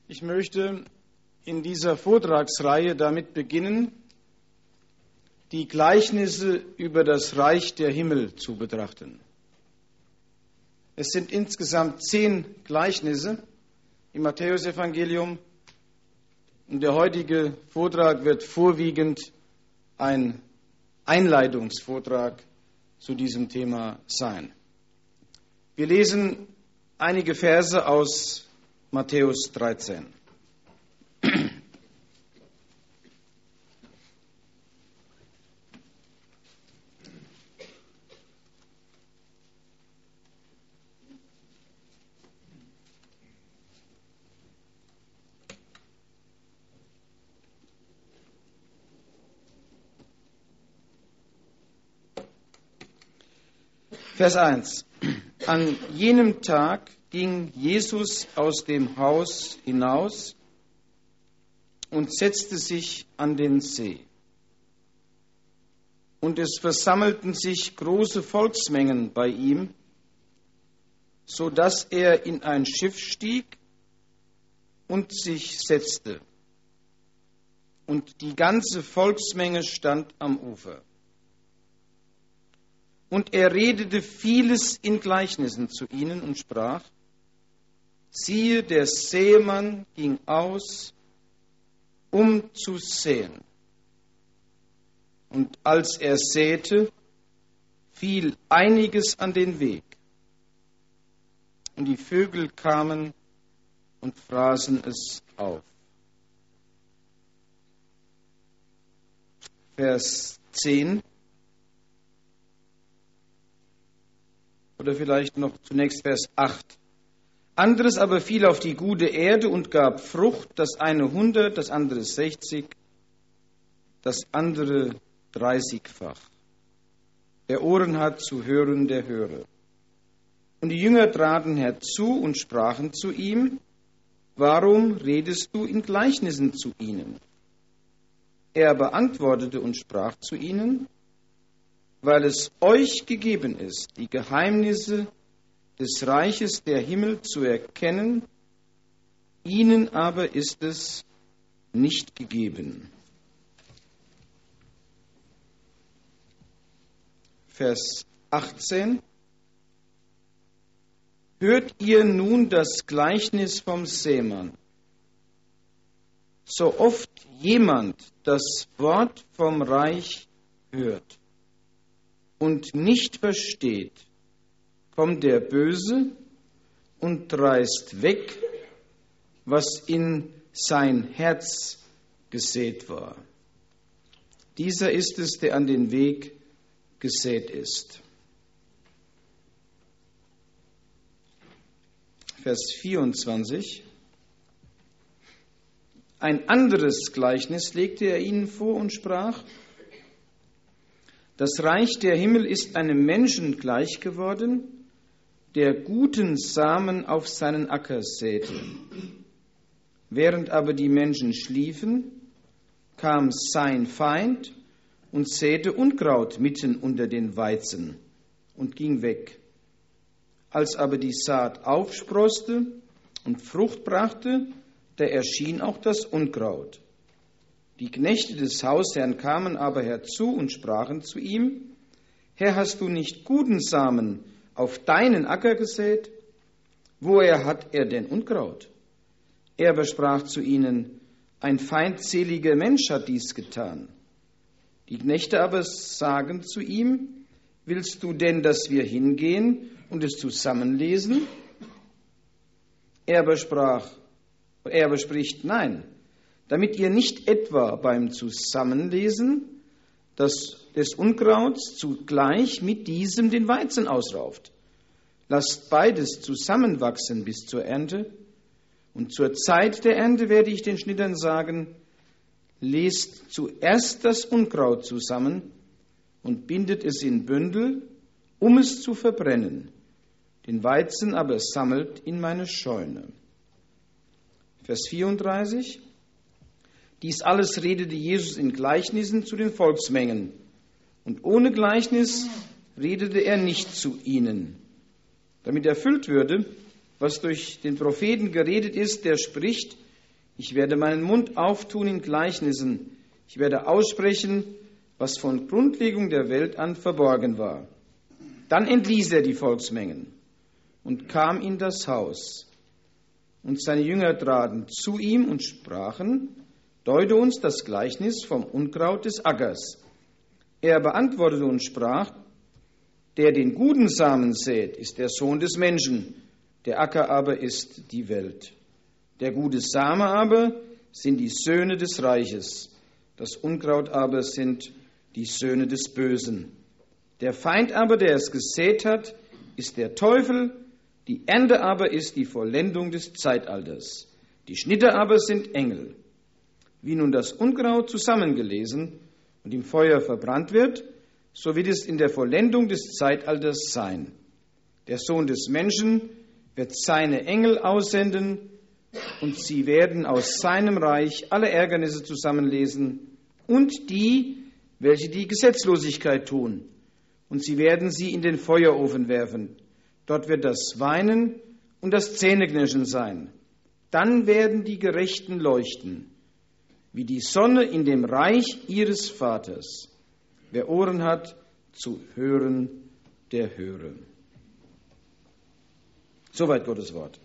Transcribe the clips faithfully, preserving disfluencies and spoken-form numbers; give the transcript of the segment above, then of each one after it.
Ich möchte in dieser Vortragsreihe damit beginnen, die Gleichnisse über das Reich der Himmel zu betrachten. Es sind insgesamt zehn Gleichnisse im Matthäusevangelium und der heutige Vortrag wird vorwiegend ein Einleitungsvortrag zu diesem Thema sein. Wir lesen einige Verse aus Matthäus dreizehn. Vers eins. An jenem Tag ging Jesus aus dem Haus hinaus und setzte sich an den See. Und es versammelten sich große Volksmengen bei ihm, so dass er in ein Schiff stieg und sich setzte. Und die ganze Volksmenge stand am Ufer. Und er redete vieles in Gleichnissen zu ihnen und sprach: Siehe, der Sämann ging aus, um zu säen. Und als er säte, fiel einiges an den Weg. Und die Vögel kamen und fraßen es auf. Vers zehn. Oder vielleicht noch zunächst Vers acht. Anderes aber fiel auf die gute Erde und gab Frucht, das eine hundert, das andere sechzig, das andere dreißigfach. Wer Ohren hat zu hören, der höre. Und die Jünger traten herzu und sprachen zu ihm: Warum redest du in Gleichnissen zu ihnen? Er aber antwortete und sprach zu ihnen: Weil es euch gegeben ist, die Geheimnisse des Reiches der Himmel zu erkennen, ihnen aber ist es nicht gegeben. Vers achtzehn. Hört ihr nun das Gleichnis vom Sämann? So oft jemand das Wort vom Reich hört und nicht versteht, kommt der Böse und reißt weg, was in sein Herz gesät war. Dieser ist es, der an den Weg gesät ist. Vers vierundzwanzig. Ein anderes Gleichnis legte er ihnen vor und sprach: Das Reich der Himmel ist einem Menschen gleich geworden, der guten Samen auf seinen Acker säte. Während aber die Menschen schliefen, kam sein Feind und säte Unkraut mitten unter den Weizen und ging weg. Als aber die Saat aufsproßte und Frucht brachte, da erschien auch das Unkraut. Die Knechte des Hausherrn kamen aber herzu und sprachen zu ihm: Herr, hast du nicht guten Samen auf deinen Acker gesät? Woher hat er denn Unkraut? Er aber sprach zu ihnen: Ein feindseliger Mensch hat dies getan. Die Knechte aber sagen zu ihm: Willst du denn, dass wir hingehen und es zusammenlesen? Er aber sprach, er aber spricht: Nein, damit ihr nicht etwa beim Zusammenlesen das, des Unkrauts zugleich mit diesem den Weizen ausrauft. Lasst beides zusammenwachsen bis zur Ernte. Und zur Zeit der Ernte werde ich den Schnittern sagen: Lest zuerst das Unkraut zusammen und bindet es in Bündel, um es zu verbrennen. Den Weizen aber sammelt in meine Scheune. Vers vierunddreißig. Dies alles redete Jesus in Gleichnissen zu den Volksmengen. Und ohne Gleichnis redete er nicht zu ihnen, damit erfüllt würde, was durch den Propheten geredet ist, der spricht: Ich werde meinen Mund auftun in Gleichnissen. Ich werde aussprechen, was von Grundlegung der Welt an verborgen war. Dann entließ er die Volksmengen und kam in das Haus. Und seine Jünger traten zu ihm und sprachen, deute uns das Gleichnis vom Unkraut des Ackers. Er beantwortete und sprach, der den guten Samen sät, ist der Sohn des Menschen, der Acker aber ist die Welt. Der gute Same aber sind die Söhne des Reiches, das Unkraut aber sind die Söhne des Bösen. Der Feind aber, der es gesät hat, ist der Teufel, die Ernte aber ist die Vollendung des Zeitalters. Die Schnitte aber sind Engel. Wie nun das Unkraut zusammengelesen und im Feuer verbrannt wird, so wird es in der Vollendung des Zeitalters sein. Der Sohn des Menschen wird seine Engel aussenden, und sie werden aus seinem Reich alle Ärgernisse zusammenlesen und die, welche die Gesetzlosigkeit tun. Und sie werden sie in den Feuerofen werfen. Dort wird das Weinen und das Zähneknirschen sein. Dann werden die Gerechten leuchten, wie die Sonne in dem Reich ihres Vaters. Wer Ohren hat, zu hören, der höre. Soweit Gottes Wort.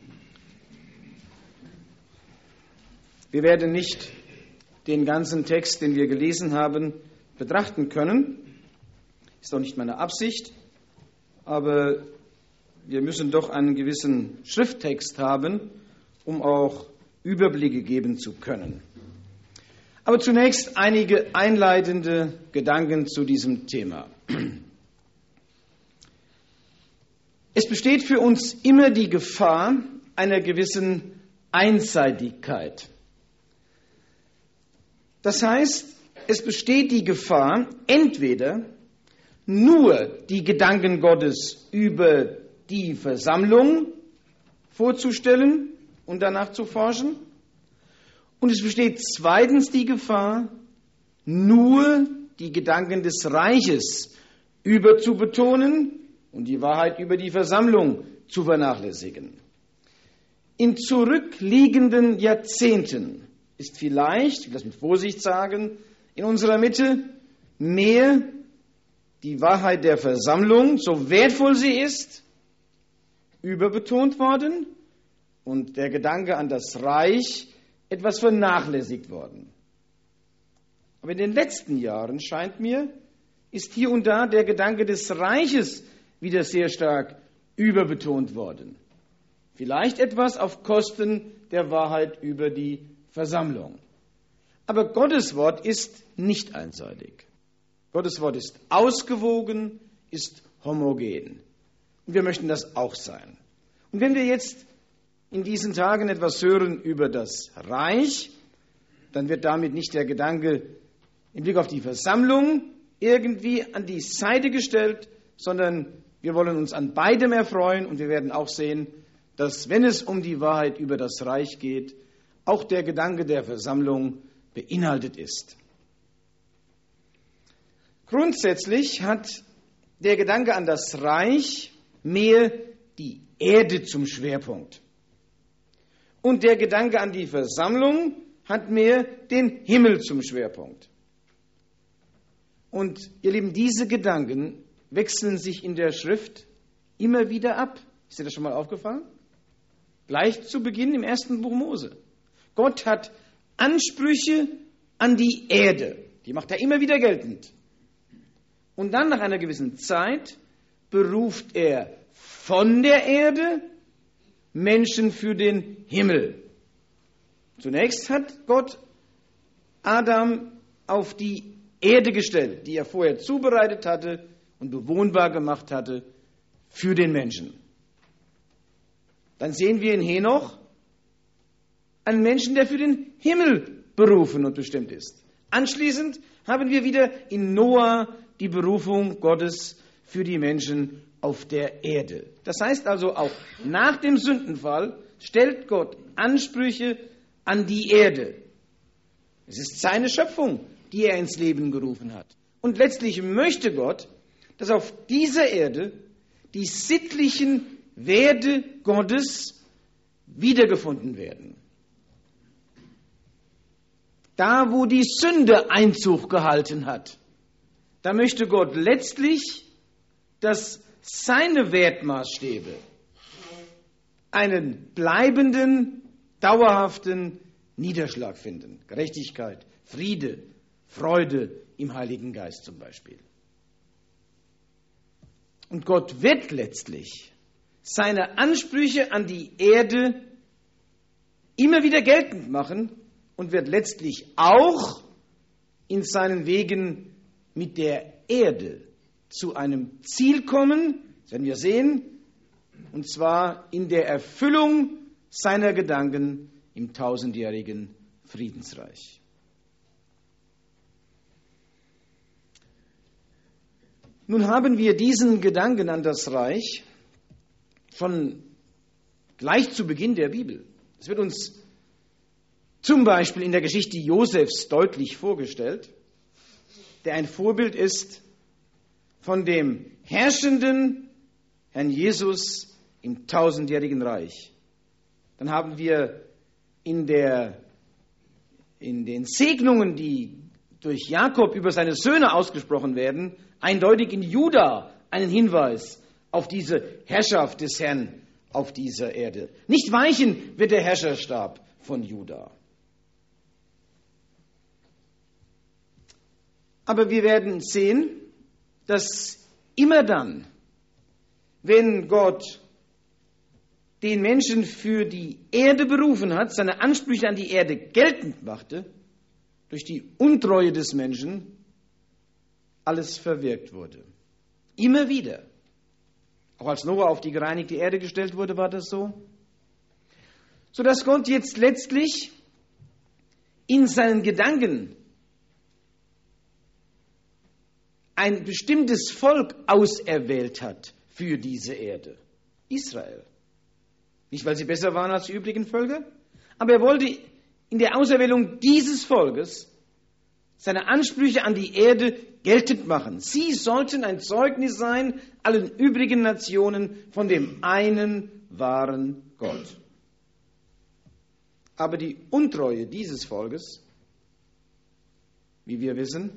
Wir werden nicht den ganzen Text, den wir gelesen haben, betrachten können. Ist auch nicht meine Absicht. Aber wir müssen doch einen gewissen Schrifttext haben, um auch Überblicke geben zu können. Aber zunächst einige einleitende Gedanken zu diesem Thema. Es besteht für uns immer die Gefahr einer gewissen Einseitigkeit. Das heißt, es besteht die Gefahr, entweder nur die Gedanken Gottes über die Versammlung vorzustellen und danach zu forschen. Und es besteht zweitens die Gefahr, nur die Gedanken des Reiches überzubetonen und die Wahrheit über die Versammlung zu vernachlässigen. In zurückliegenden Jahrzehnten ist vielleicht, ich will das mit Vorsicht sagen, in unserer Mitte mehr die Wahrheit der Versammlung, so wertvoll sie ist, überbetont worden und der Gedanke an das Reich etwas vernachlässigt worden. Aber in den letzten Jahren, scheint mir, ist hier und da der Gedanke des Reiches wieder sehr stark überbetont worden. Vielleicht etwas auf Kosten der Wahrheit über die Versammlung. Aber Gottes Wort ist nicht einseitig. Gottes Wort ist ausgewogen, ist homogen. Und wir möchten das auch sein. Und wenn wir jetzt in diesen Tagen etwas hören über das Reich, dann wird damit nicht der Gedanke im Blick auf die Versammlung irgendwie an die Seite gestellt, sondern wir wollen uns an beidem erfreuen und wir werden auch sehen, dass, wenn es um die Wahrheit über das Reich geht, auch der Gedanke der Versammlung beinhaltet ist. Grundsätzlich hat der Gedanke an das Reich mehr die Erde zum Schwerpunkt. Und der Gedanke an die Versammlung hat mehr den Himmel zum Schwerpunkt. Und ihr Lieben, diese Gedanken wechseln sich in der Schrift immer wieder ab. Ist dir das schon mal aufgefallen? Gleich zu Beginn im ersten Buch Mose. Gott hat Ansprüche an die Erde. Die macht er immer wieder geltend. Und dann nach einer gewissen Zeit beruft er von der Erde Menschen für den Himmel. Zunächst hat Gott Adam auf die Erde gestellt, die er vorher zubereitet hatte und bewohnbar gemacht hatte für den Menschen. Dann sehen wir in Henoch einen Menschen, der für den Himmel berufen und bestimmt ist. Anschließend haben wir wieder in Noah die Berufung Gottes für die Menschen auf der Erde. Das heißt also, auch nach dem Sündenfall stellt Gott Ansprüche an die Erde. Es ist seine Schöpfung, die er ins Leben gerufen hat. Und letztlich möchte Gott, dass auf dieser Erde die sittlichen Werte Gottes wiedergefunden werden. Da, wo die Sünde Einzug gehalten hat, da möchte Gott letztlich, dass seine Wertmaßstäbe einen bleibenden, dauerhaften Niederschlag finden. Gerechtigkeit, Friede, Freude im Heiligen Geist zum Beispiel. Und Gott wird letztlich seine Ansprüche an die Erde immer wieder geltend machen und wird letztlich auch in seinen Wegen mit der Erde zu einem Ziel kommen, das werden wir sehen, und zwar in der Erfüllung seiner Gedanken im tausendjährigen Friedensreich. Nun haben wir diesen Gedanken an das Reich schon gleich zu Beginn der Bibel. Es wird uns zum Beispiel in der Geschichte Josefs deutlich vorgestellt, der ein Vorbild ist von dem herrschenden Herrn Jesus im tausendjährigen Reich. Dann haben wir in, der, in den Segnungen, die durch Jakob über seine Söhne ausgesprochen werden, eindeutig in Juda einen Hinweis auf diese Herrschaft des Herrn auf dieser Erde. Nicht weichen wird der Herrscherstab von Juda. Aber wir werden sehen, dass immer dann, wenn Gott den Menschen für die Erde berufen hat, seine Ansprüche an die Erde geltend machte, durch die Untreue des Menschen alles verwirkt wurde. Immer wieder. Auch als Noah auf die gereinigte Erde gestellt wurde, war das so. Sodass Gott jetzt letztlich in seinen Gedanken ein bestimmtes Volk auserwählt hat für diese Erde. Israel. Nicht, weil sie besser waren als die übrigen Völker, aber er wollte in der Auserwählung dieses Volkes seine Ansprüche an die Erde geltend machen. Sie sollten ein Zeugnis sein allen übrigen Nationen von dem einen wahren Gott. Aber die Untreue dieses Volkes, wie wir wissen,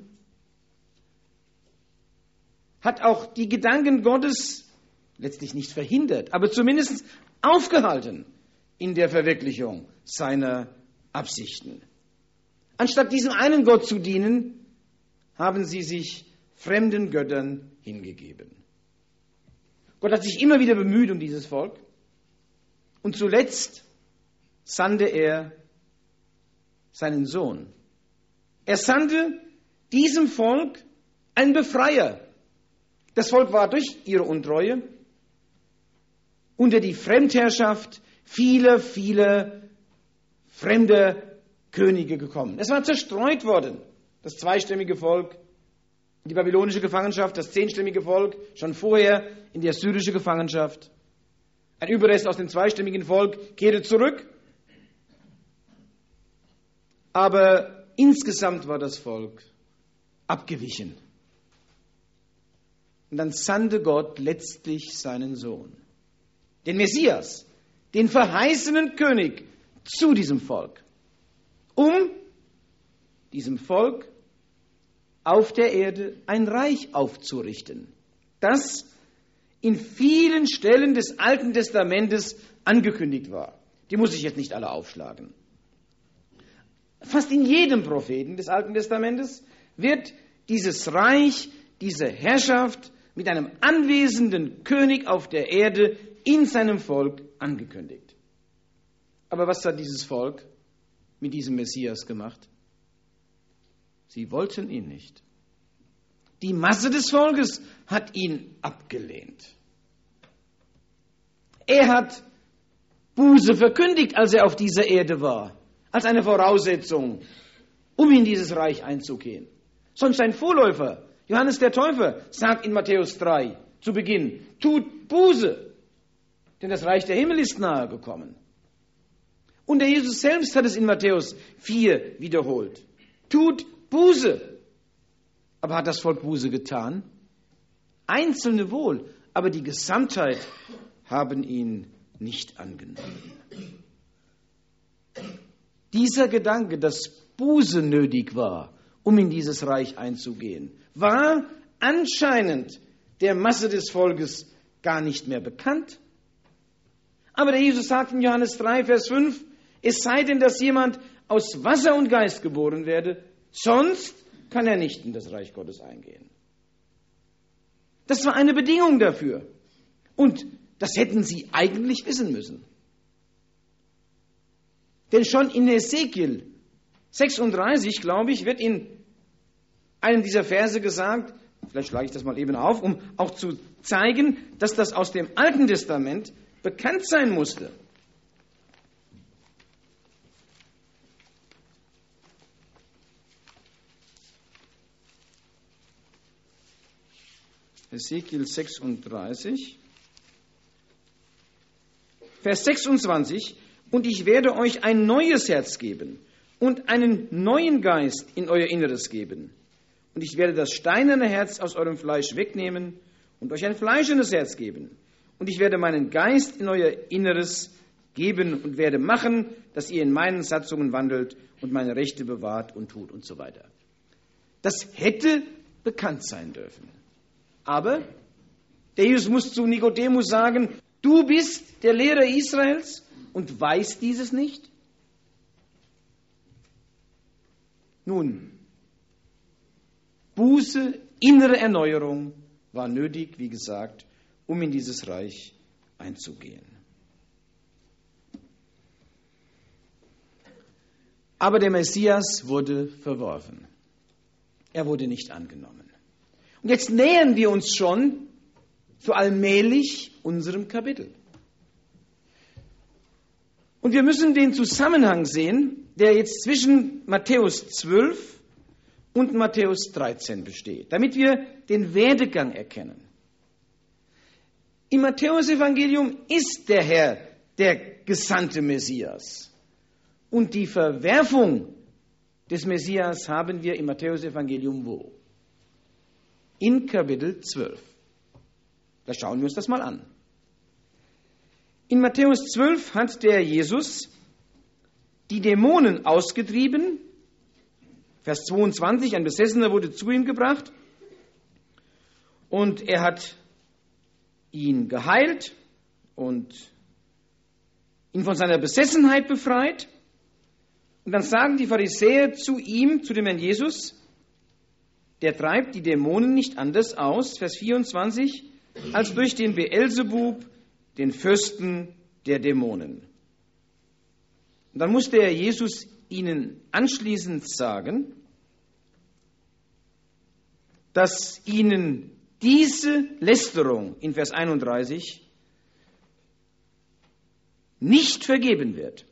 hat auch die Gedanken Gottes letztlich nicht verhindert, aber zumindest aufgehalten in der Verwirklichung seiner Absichten. Anstatt diesem einen Gott zu dienen, haben sie sich fremden Göttern hingegeben. Gott hat sich immer wieder bemüht um dieses Volk und zuletzt sandte er seinen Sohn. Er sandte diesem Volk einen Befreier. Das Volk war durch ihre Untreue unter die Fremdherrschaft vieler, vieler fremder Könige gekommen. Es war zerstreut worden, das zweistämmige Volk, die babylonische Gefangenschaft, das zehnstämmige Volk, schon vorher in die assyrische Gefangenschaft. Ein Überrest aus dem zweistimmigen Volk kehrte zurück, aber insgesamt war das Volk abgewichen. Und dann sandte Gott letztlich seinen Sohn, den Messias, den verheißenen König, zu diesem Volk, um diesem Volk auf der Erde ein Reich aufzurichten, das in vielen Stellen des Alten Testamentes angekündigt war. Die muss ich jetzt nicht alle aufschlagen. Fast in jedem Propheten des Alten Testamentes wird dieses Reich, diese Herrschaft mit einem anwesenden König auf der Erde in seinem Volk angekündigt. Aber was hat dieses Volk mit diesem Messias gemacht? Sie wollten ihn nicht. Die Masse des Volkes hat ihn abgelehnt. Er hat Buße verkündigt, als er auf dieser Erde war, als eine Voraussetzung, um in dieses Reich einzugehen. Sonst sein Vorläufer, Johannes der Täufer, sagt in Matthäus drei zu Beginn, tut Buße, denn das Reich der Himmel ist nahe gekommen. Und der Jesus selbst hat es in Matthäus vier wiederholt. Tut Buße. Aber hat das Volk Buße getan? Einzelne wohl, aber die Gesamtheit haben ihn nicht angenommen. Dieser Gedanke, dass Buße nötig war, um in dieses Reich einzugehen, war anscheinend der Masse des Volkes gar nicht mehr bekannt. Aber der Jesus sagt in Johannes drei, Vers fünf, es sei denn, dass jemand aus Wasser und Geist geboren werde, sonst kann er nicht in das Reich Gottes eingehen. Das war eine Bedingung dafür. Und das hätten sie eigentlich wissen müssen. Denn schon in Hesekiel sechsunddreißig, glaube ich, wird in einem dieser Verse gesagt, vielleicht schlage ich das mal eben auf, um auch zu zeigen, dass das aus dem Alten Testament bekannt sein musste. Hesekiel sechsunddreißig, Vers sechsundzwanzig, und ich werde euch ein neues Herz geben und einen neuen Geist in euer Inneres geben. Und ich werde das steinerne Herz aus eurem Fleisch wegnehmen und euch ein fleischernes Herz geben. Und ich werde meinen Geist in euer Inneres geben und werde machen, dass ihr in meinen Satzungen wandelt und meine Rechte bewahrt und tut und so weiter. Das hätte bekannt sein dürfen. Aber der Jesus muss zu Nikodemus sagen, du bist der Lehrer Israels und weißt dieses nicht? Nun, Buße, innere Erneuerung war nötig, wie gesagt, um in dieses Reich einzugehen. Aber der Messias wurde verworfen. Er wurde nicht angenommen. Und jetzt nähern wir uns schon so allmählich unserem Kapitel. Und wir müssen den Zusammenhang sehen, der jetzt zwischen Matthäus zwölf und Matthäus dreizehn besteht, damit wir den Werdegang erkennen. Im Matthäusevangelium ist der Herr der gesandte Messias. Und die Verwerfung des Messias haben wir im Matthäusevangelium wo? In Kapitel zwölf. Da schauen wir uns das mal an. In Matthäus zwölf hat der Jesus die Dämonen ausgetrieben. Vers zweiundzwanzig, ein Besessener wurde zu ihm gebracht und er hat ihn geheilt und ihn von seiner Besessenheit befreit. Und dann sagen die Pharisäer zu ihm, zu dem Herrn Jesus, der treibt die Dämonen nicht anders aus, Vers vierundzwanzig, als durch den Beelzebub, den Fürsten der Dämonen. Und dann musste der Jesus ihnen anschließend sagen, dass ihnen diese Lästerung in Vers einunddreißig nicht vergeben wird.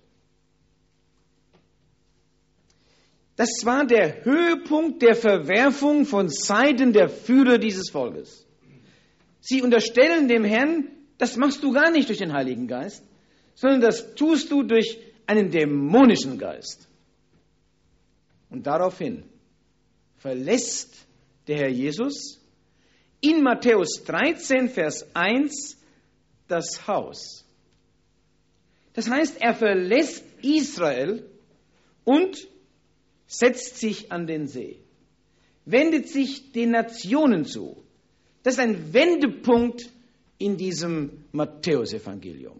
Das war der Höhepunkt der Verwerfung von Seiten der Führer dieses Volkes. Sie unterstellen dem Herrn, das machst du gar nicht durch den Heiligen Geist, sondern das tust du durch einen dämonischen Geist. Und daraufhin verlässt der Herr Jesus in Matthäus dreizehn, Vers eins das Haus. Das heißt, er verlässt Israel und setzt sich an den See, wendet sich den Nationen zu. Das ist ein Wendepunkt in diesem Matthäusevangelium.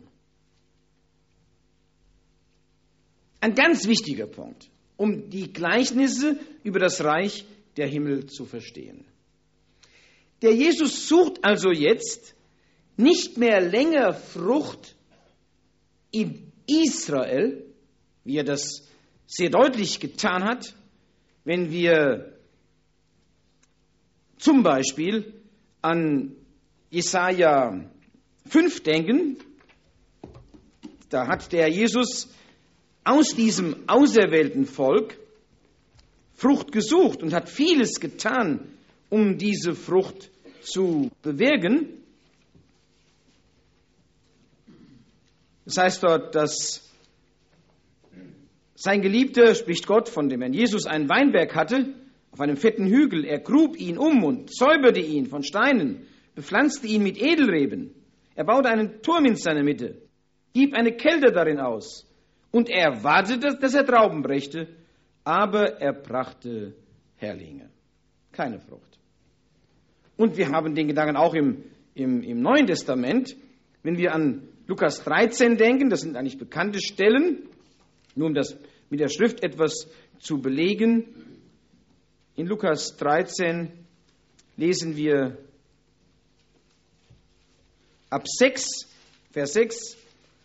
Ein ganz wichtiger Punkt, um die Gleichnisse über das Reich der Himmel zu verstehen. Der Jesus sucht also jetzt nicht mehr länger Frucht in Israel, wie er das sehr deutlich getan hat, wenn wir zum Beispiel an Jesaja fünf denken. Da hat der Jesus aus diesem auserwählten Volk Frucht gesucht und hat vieles getan, um diese Frucht zu bewirken. Das heißt dort, dass sein Geliebter, spricht Gott, von dem Herrn Jesus einen Weinberg hatte, auf einem fetten Hügel. Er grub ihn um und säuberte ihn von Steinen, bepflanzte ihn mit Edelreben. Er baute einen Turm in seiner Mitte, hieb eine Kälte darin aus und er erwartete, dass er Trauben brächte, aber er brachte Herrlinge. Keine Frucht. Und wir haben den Gedanken auch im, im, im Neuen Testament, wenn wir an Lukas dreizehn denken, das sind eigentlich bekannte Stellen, nur um das mit der Schrift etwas zu belegen. In Lukas dreizehn lesen wir ab sechs, Vers sechs,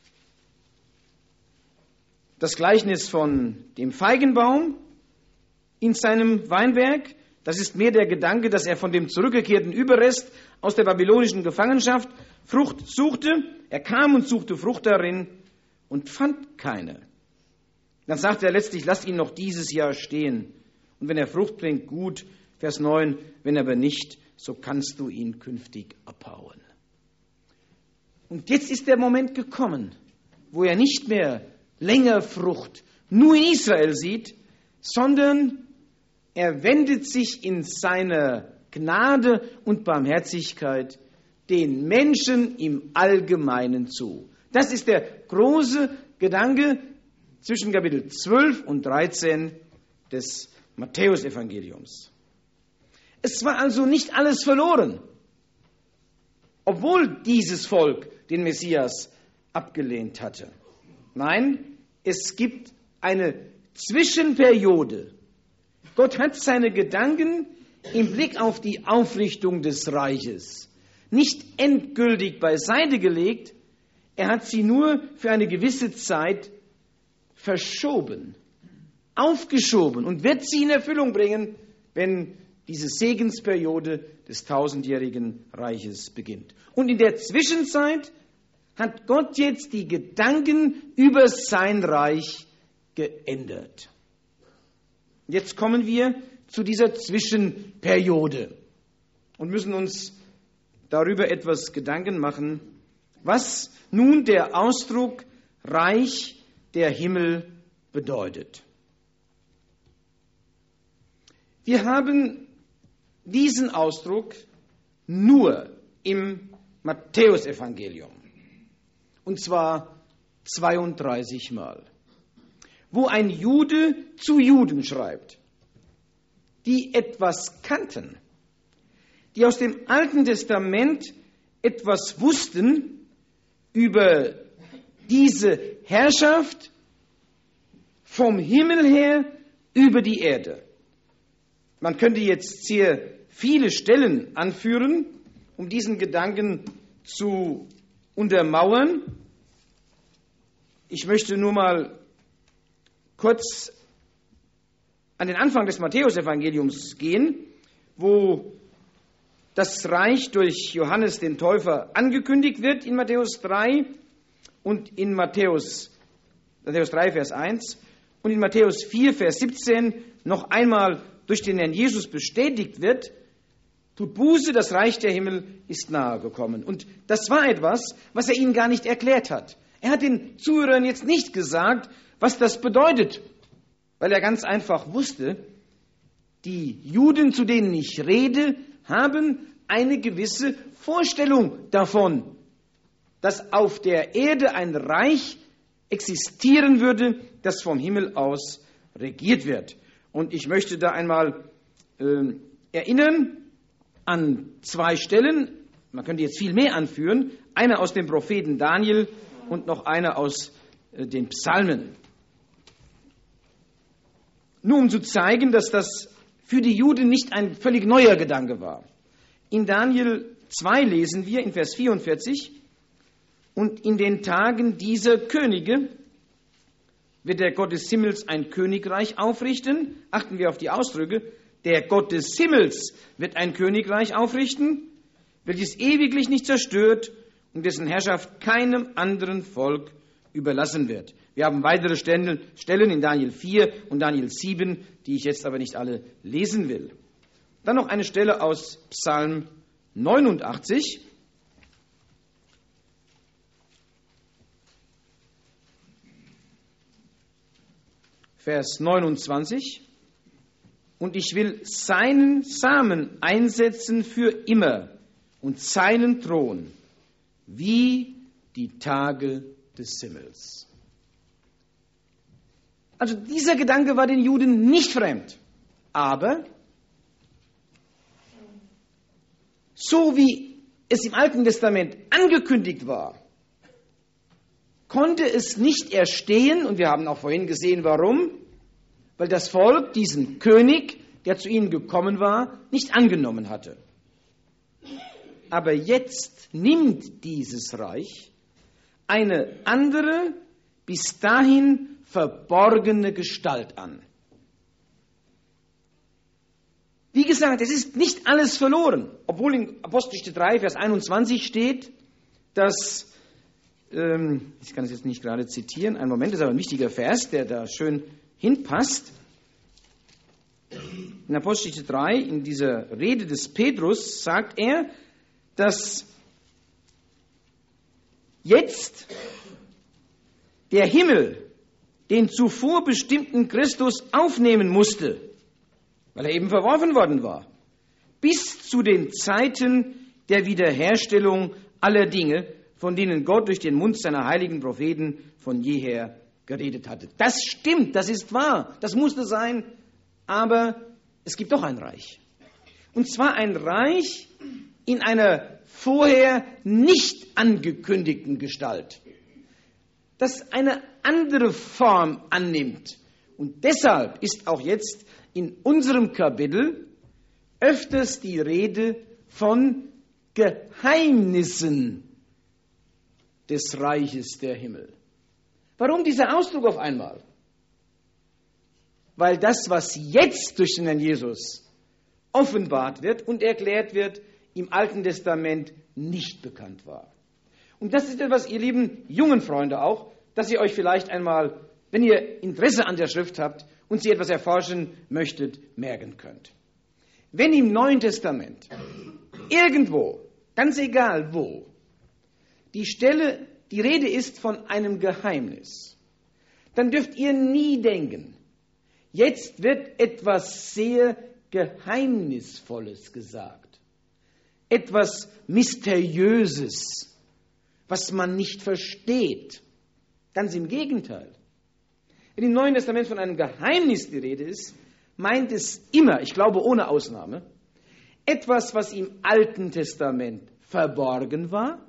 das Gleichnis von dem Feigenbaum in seinem Weinberg. Das ist mehr der Gedanke, dass er von dem zurückgekehrten Überrest aus der babylonischen Gefangenschaft Frucht suchte. Er kam und suchte Frucht darin und fand keine. Dann sagte er letztlich, lass ihn noch dieses Jahr stehen. Und wenn er Frucht bringt, gut. Vers neun, wenn aber nicht, so kannst du ihn künftig abhauen. Und jetzt ist der Moment gekommen, wo er nicht mehr länger Frucht nur in Israel sieht, sondern er wendet sich in seiner Gnade und Barmherzigkeit den Menschen im Allgemeinen zu. Das ist der große Gedanke zwischen Kapitel zwölf und dreizehn des Matthäusevangeliums. Es war also nicht alles verloren, obwohl dieses Volk den Messias abgelehnt hatte. Nein, es gibt eine Zwischenperiode. Gott hat seine Gedanken im Blick auf die Aufrichtung des Reiches nicht endgültig beiseite gelegt, er hat sie nur für eine gewisse Zeit verschoben, aufgeschoben und wird sie in Erfüllung bringen, wenn diese Segensperiode des tausendjährigen Reiches beginnt. Und in der Zwischenzeit hat Gott jetzt die Gedanken über sein Reich geändert. Jetzt kommen wir zu dieser Zwischenperiode und müssen uns darüber etwas Gedanken machen, was nun der Ausdruck Reich der Himmel bedeutet. Wir haben diesen Ausdruck nur im Matthäusevangelium, und zwar zweiunddreißig Mal, wo ein Jude zu Juden schreibt, die etwas kannten, die aus dem Alten Testament etwas wussten über diese Herrschaft vom Himmel her über die Erde. Man könnte jetzt sehr viele Stellen anführen, um diesen Gedanken zu untermauern. Ich möchte nur mal kurz an den Anfang des Matthäusevangeliums gehen, wo das Reich durch Johannes den Täufer angekündigt wird in Matthäus drei und in Matthäus, Matthäus drei, Vers eins und in Matthäus vier, Vers siebzehn noch einmal durch den Herrn Jesus bestätigt wird, tut Buße, das Reich der Himmel ist nahe gekommen. Und das war etwas, was er ihnen gar nicht erklärt hat. Er hat den Zuhörern jetzt nicht gesagt, was das bedeutet, weil er ganz einfach wusste, die Juden, zu denen ich rede, haben eine gewisse Vorstellung davon, dass auf der Erde ein Reich existieren würde, das vom Himmel aus regiert wird. Und ich möchte da einmal äh, erinnern an zwei Stellen, man könnte jetzt viel mehr anführen, eine aus dem Propheten Daniel und noch eine aus äh, den Psalmen. Nur um zu zeigen, dass das für die Juden nicht ein völlig neuer Gedanke war. In Daniel zwei lesen wir in Vers vierundvierzig, und in den Tagen dieser Könige wird der Gott des Himmels ein Königreich aufrichten. Achten wir auf die Ausdrücke. Der Gott des Himmels wird ein Königreich aufrichten, welches ewiglich nicht zerstört und dessen Herrschaft keinem anderen Volk überlassen wird. Wir haben weitere Stellen in Daniel vier und Daniel sieben, die ich jetzt aber nicht alle lesen will. Dann noch eine Stelle aus Psalm neunundachtzig. Vers neunundzwanzig. Und ich will seinen Samen einsetzen für immer und seinen Thron wie die Tage des Himmels. Also dieser Gedanke war den Juden nicht fremd. Aber so wie es im Alten Testament angekündigt war, konnte es nicht erstehen, und wir haben auch vorhin gesehen, warum, weil das Volk diesen König, der zu ihnen gekommen war, nicht angenommen hatte. Aber jetzt nimmt dieses Reich eine andere, bis dahin verborgene Gestalt an. Wie gesagt, es ist nicht alles verloren, obwohl in Apostelgeschichte drei, Vers einundzwanzig steht, dass, ähm, ich kann es jetzt nicht gerade zitieren, einen Moment, das ist aber ein wichtiger Vers, der da schön hinpasst. In Apostelgeschichte drei, in dieser Rede des Petrus, sagt er, dass jetzt der Himmel den zuvor bestimmten Christus aufnehmen musste, weil er eben verworfen worden war, bis zu den Zeiten der Wiederherstellung aller Dinge, von denen Gott durch den Mund seiner heiligen Propheten von jeher geredet hatte. Das stimmt, das ist wahr, das musste sein, aber es gibt doch ein Reich. Und zwar ein Reich in einer vorher nicht angekündigten Gestalt, das eine andere Form annimmt. Und deshalb ist auch jetzt in unserem Kapitel öfters die Rede von Geheimnissen des Reiches der Himmel. Warum dieser Ausdruck auf einmal? Weil das, was jetzt durch den Herrn Jesus offenbart wird und erklärt wird, im Alten Testament nicht bekannt war. Und das ist etwas, ihr lieben jungen Freunde auch, dass ihr euch vielleicht einmal, wenn ihr Interesse an der Schrift habt und sie etwas erforschen möchtet, merken könnt. Wenn im Neuen Testament irgendwo, ganz egal wo, die Stelle, die Rede ist von einem Geheimnis, dann dürft ihr nie denken, jetzt wird etwas sehr Geheimnisvolles gesagt. Etwas Mysteriöses, was man nicht versteht. Ganz im Gegenteil. Wenn im Neuen Testament von einem Geheimnis die Rede ist, meint es immer, ich glaube ohne Ausnahme, etwas, was im Alten Testament verborgen war,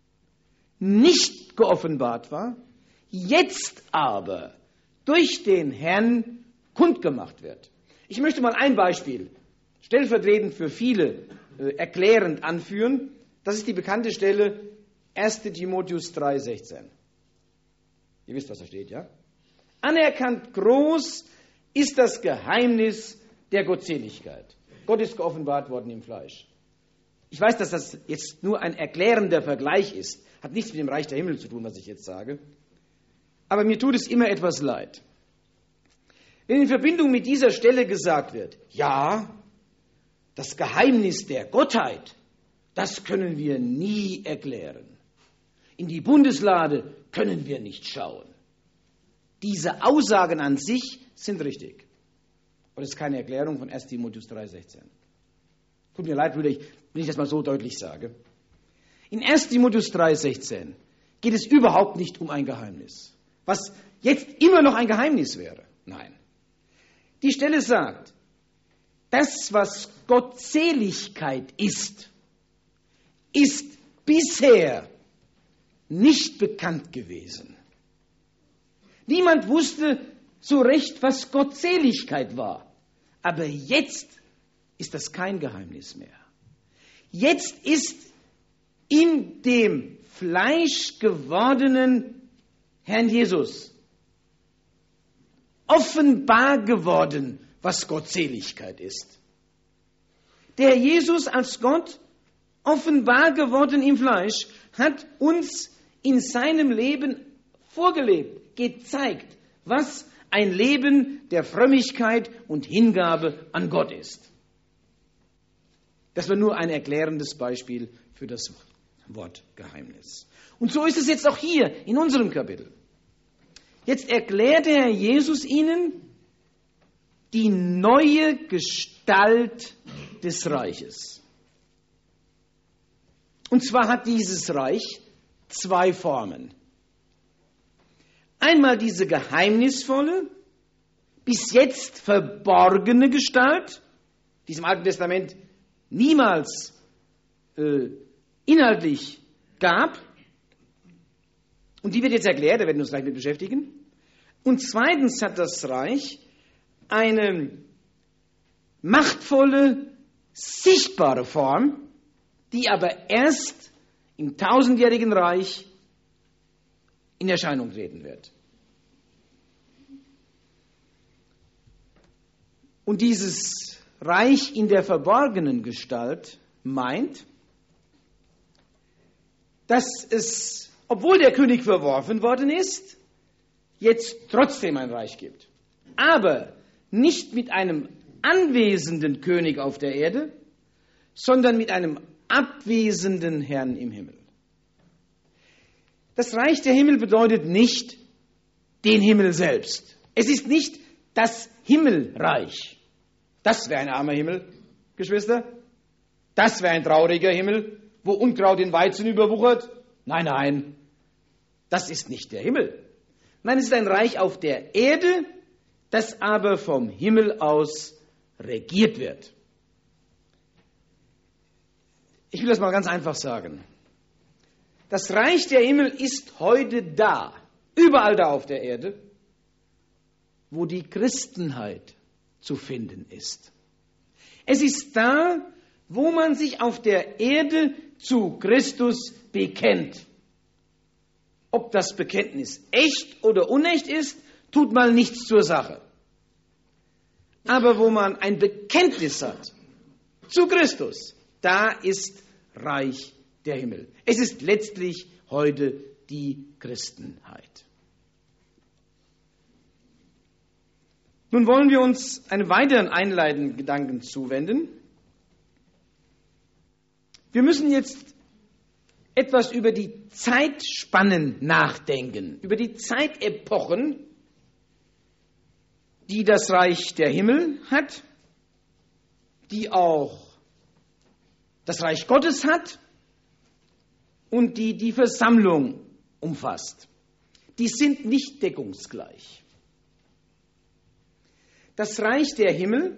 nicht geoffenbart war, jetzt aber durch den Herrn kundgemacht wird. Ich möchte mal ein Beispiel stellvertretend für viele äh, erklärend anführen. Das ist die bekannte Stelle erster Timotheus drei, sechzehn. Ihr wisst, was da steht, ja? Anerkannt groß ist das Geheimnis der Gottseligkeit. Gott ist geoffenbart worden im Fleisch. Ich weiß, dass das jetzt nur ein erklärender Vergleich ist. Hat nichts mit dem Reich der Himmel zu tun, was ich jetzt sage. Aber mir tut es immer etwas leid. Wenn in Verbindung mit dieser Stelle gesagt wird, ja, das Geheimnis der Gottheit, das können wir nie erklären. In die Bundeslade können wir nicht schauen. Diese Aussagen an sich sind richtig. Aber das ist keine Erklärung von erster Timotheus drei, sechzehn. Tut mir leid, Brüder, wenn ich das mal so deutlich sage. In erster Timotheus drei, sechzehn geht es überhaupt nicht um ein Geheimnis, was jetzt immer noch ein Geheimnis wäre. Nein. Die Stelle sagt, das, was Gottseligkeit ist, ist bisher nicht bekannt gewesen. Niemand wusste so recht, was Gottseligkeit war. Aber jetzt ist das kein Geheimnis mehr. Jetzt ist in dem Fleisch gewordenen Herrn Jesus offenbar geworden, was Gottseligkeit ist. Der Jesus als Gott, offenbar geworden im Fleisch, hat uns in seinem Leben vorgelebt, gezeigt, was ein Leben der Frömmigkeit und Hingabe an Gott ist. Das war nur ein erklärendes Beispiel für das Wort Geheimnis. Und so ist es jetzt auch hier in unserem Kapitel. Jetzt erklärt der Herr Jesus ihnen die neue Gestalt des Reiches. Und zwar hat dieses Reich zwei Formen. Einmal diese geheimnisvolle bis jetzt verborgene Gestalt, die es im Alten Testament niemals äh, inhaltlich gab. Und die wird jetzt erklärt, da werden wir uns gleich mit beschäftigen. Und zweitens hat das Reich eine machtvolle, sichtbare Form, die aber erst im tausendjährigen Reich in Erscheinung treten wird. Und dieses Reich in der verborgenen Gestalt meint, dass es, obwohl der König verworfen worden ist, jetzt trotzdem ein Reich gibt. Aber nicht mit einem anwesenden König auf der Erde, sondern mit einem abwesenden Herrn im Himmel. Das Reich der Himmel bedeutet nicht den Himmel selbst. Es ist nicht das Himmelreich. Das wäre ein armer Himmel, Geschwister. Das wäre ein trauriger Himmel, wo Unkraut den Weizen überwuchert. Nein, nein, das ist nicht der Himmel. Nein, es ist ein Reich auf der Erde, das aber vom Himmel aus regiert wird. Ich will das mal ganz einfach sagen. Das Reich der Himmel ist heute da, überall da auf der Erde, wo die Christenheit zu finden ist. Es ist da, wo man sich auf der Erde zu Christus bekennt. Ob das Bekenntnis echt oder unecht ist, tut mal nichts zur Sache. Aber wo man ein Bekenntnis hat zu Christus, da ist Reich der Himmel. Es ist letztlich heute die Christenheit. Nun wollen wir uns einem weiteren einleitenden Gedanken zuwenden. Wir müssen jetzt etwas über die Zeitspannen nachdenken, über die Zeitepochen, die das Reich der Himmel hat, die auch das Reich Gottes hat und die die Versammlung umfasst. Die sind nicht deckungsgleich. Das Reich der Himmel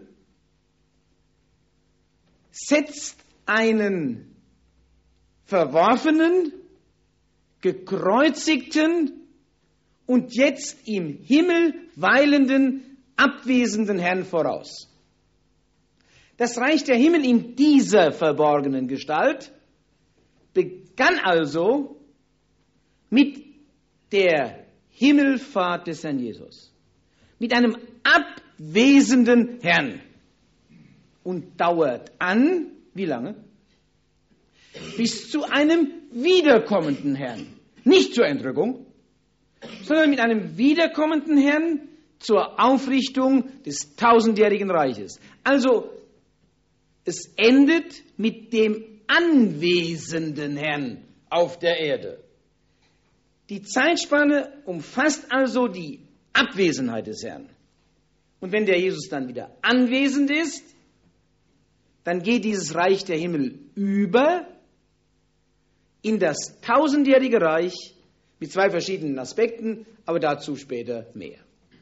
setzt einen verworfenen, gekreuzigten und jetzt im Himmel weilenden, abwesenden Herrn voraus. Das Reich der Himmel in dieser verborgenen Gestalt begann also mit der Himmelfahrt des Herrn Jesus, mit einem abwesenden Herrn und dauert an, wie lange? Bis zu einem wiederkommenden Herrn. Nicht zur Entrückung, sondern mit einem wiederkommenden Herrn zur Aufrichtung des tausendjährigen Reiches. Also, es endet mit dem anwesenden Herrn auf der Erde. Die Zeitspanne umfasst also die Abwesenheit des Herrn. Und wenn der Jesus dann wieder anwesend ist, dann geht dieses Reich der Himmel über in das tausendjährige Reich mit zwei verschiedenen Aspekten, aber dazu später mehr.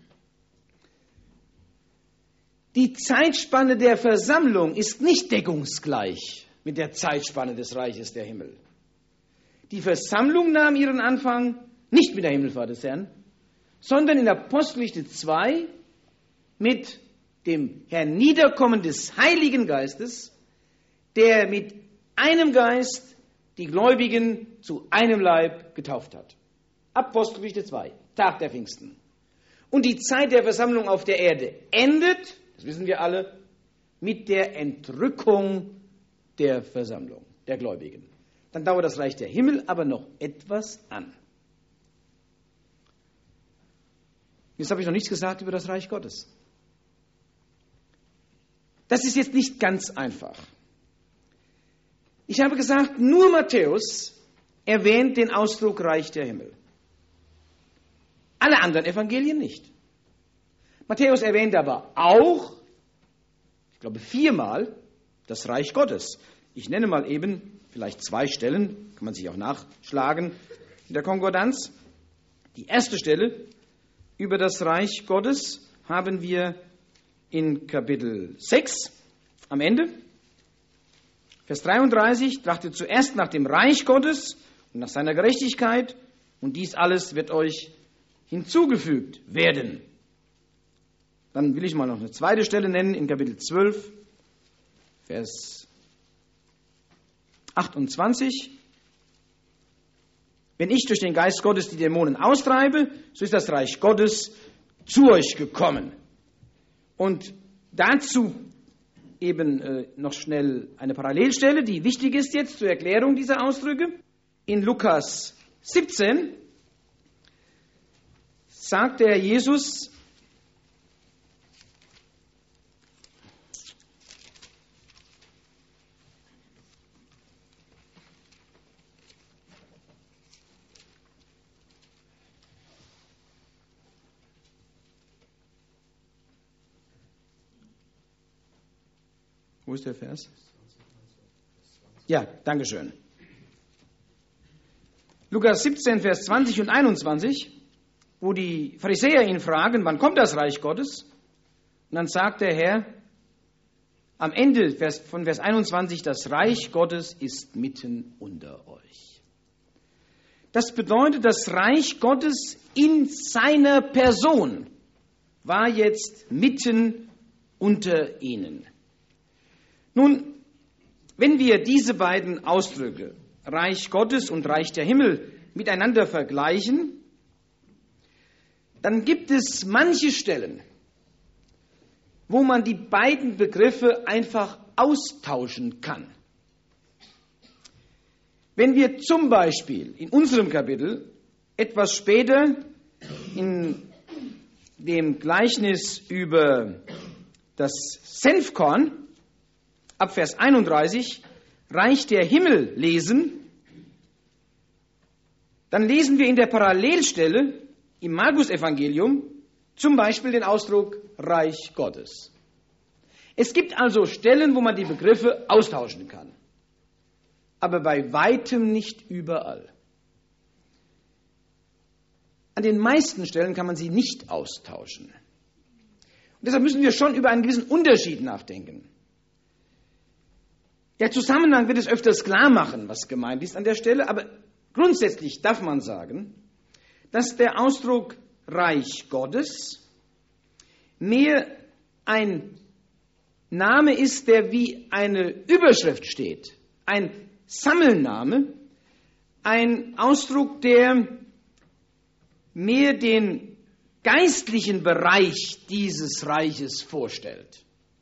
Die Zeitspanne der Versammlung ist nicht deckungsgleich mit der Zeitspanne des Reiches der Himmel. Die Versammlung nahm ihren Anfang nicht mit der Himmelfahrt des Herrn, sondern in Apostelgeschichte zwei mit dem Herniederkommen des Heiligen Geistes, der mit einem Geist die Gläubigen zu einem Leib getauft hat. Apostelgeschichte zwei, Tag der Pfingsten. Und die Zeit der Versammlung auf der Erde endet, das wissen wir alle, mit der Entrückung der Versammlung, der Gläubigen. Dann dauert das Reich der Himmel aber noch etwas an. Jetzt habe ich noch nichts gesagt über das Reich Gottes. Das ist jetzt nicht ganz einfach. Ich habe gesagt, nur Matthäus erwähnt den Ausdruck Reich der Himmel. Alle anderen Evangelien nicht. Matthäus erwähnt aber auch, ich glaube viermal, das Reich Gottes. Ich nenne mal eben vielleicht zwei Stellen, kann man sich auch nachschlagen in der Konkordanz. Die erste Stelle über das Reich Gottes haben wir in Kapitel sechs am Ende, Vers dreiunddreißig, trachtet zuerst nach dem Reich Gottes und nach seiner Gerechtigkeit, und dies alles wird euch hinzugefügt werden. Dann will ich mal noch eine zweite Stelle nennen, in Kapitel zwölf, Vers achtundzwanzig. Wenn ich durch den Geist Gottes die Dämonen austreibe, so ist das Reich Gottes zu euch gekommen. Und dazu eben äh, noch schnell eine Parallelstelle, die wichtig ist jetzt zur Erklärung dieser Ausdrücke. In Lukas siebzehn sagt der Herr Jesus, wo ist der Vers? Ja, danke schön. Lukas siebzehn, Vers zwanzig und einundzwanzig, wo die Pharisäer ihn fragen, wann kommt das Reich Gottes? Und dann sagt der Herr am Ende von Vers einundzwanzig, das Reich Gottes ist mitten unter euch. Das bedeutet, das Reich Gottes in seiner Person war jetzt mitten unter ihnen. Nun, wenn wir diese beiden Ausdrücke, Reich Gottes und Reich der Himmel, miteinander vergleichen, dann gibt es manche Stellen, wo man die beiden Begriffe einfach austauschen kann. Wenn wir zum Beispiel in unserem Kapitel etwas später in dem Gleichnis über das Senfkorn ab Vers einunddreißig Reich der Himmel lesen, dann lesen wir in der Parallelstelle im Markus-Evangelium zum Beispiel den Ausdruck Reich Gottes. Es gibt also Stellen, wo man die Begriffe austauschen kann, aber bei weitem nicht überall. An den meisten Stellen kann man sie nicht austauschen. Und deshalb müssen wir schon über einen gewissen Unterschied nachdenken. Der Zusammenhang wird es öfters klar machen, was gemeint ist an der Stelle, aber grundsätzlich darf man sagen, dass der Ausdruck Reich Gottes mehr ein Name ist, der wie eine Überschrift steht, ein Sammelname, ein Ausdruck, der mehr den geistlichen Bereich dieses Reiches vorstellt.